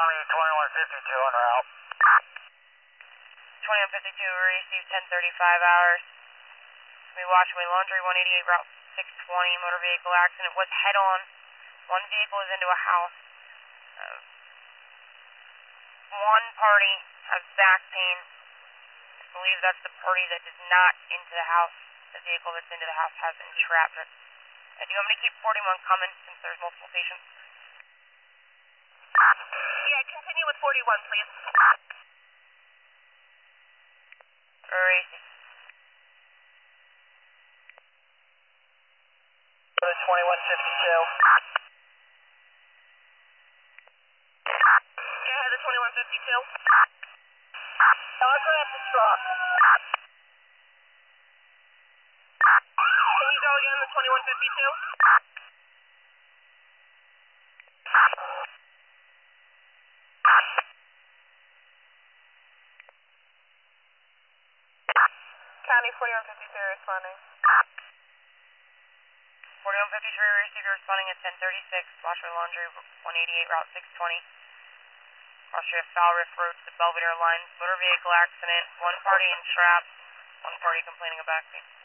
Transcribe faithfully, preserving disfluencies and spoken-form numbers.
County twenty-one fifty-two en route. twenty-one fifty-two, we received ten thirty-five hours. We watched my laundry one eighty-eight route six twenty motor vehicle accident. Was head on. One vehicle is into a house. Uh, one party has back pain. I believe that's the party that is not into the house. The vehicle that's into the house has entrapment. Uh, do you want me to keep forty-one coming since there's multiple patients? Yeah, continue with forty-one, please. Racy. twenty-one fifty-two. Go ahead, the twenty-one fifty-two. I'll grab the truck. Can you go again, the twenty-one fifty-two? County forty-one fifty-three responding. forty-one fifty-three, we received you responding at ten thirty-six. Washer Laundry one eighty-eight route six twenty. Cross street of Foul Riff Road to the Belvedere line. Motor vehicle accident. One party entrapped. One party complaining of back pain.